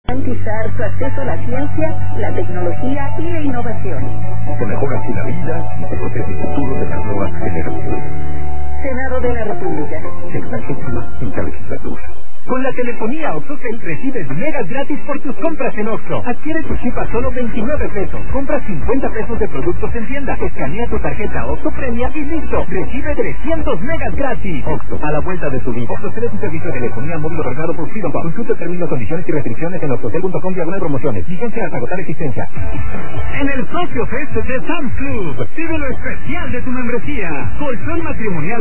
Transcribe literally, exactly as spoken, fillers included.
Garantizar su acceso a la ciencia, la tecnología y la innovación. Se mejora así la vida y se protege el futuro de las nuevas generaciones. Senado de la República. Sexagésima quinta legislatura. Con la telefonía OxoCell recibes megas gratis por tus compras en Oxxo. Adquiere tu chip a solo veintinueve pesos. Compra cincuenta pesos de productos en tienda. Escanea tu tarjeta Oxxo Premia y listo. Recibe trescientos megas gratis. Oxxo, a la vuelta de tu vida. OxoCell es un servicio de telefonía móvil otorgado por Freedom Pub. Consulta términos, condiciones y restricciones en oxocell punto com diagonal promociones. Vigencia hasta agotar existencia. En el Socio Fest de Sam's Club, vive lo especial de tu membresía. Colchón matrimonial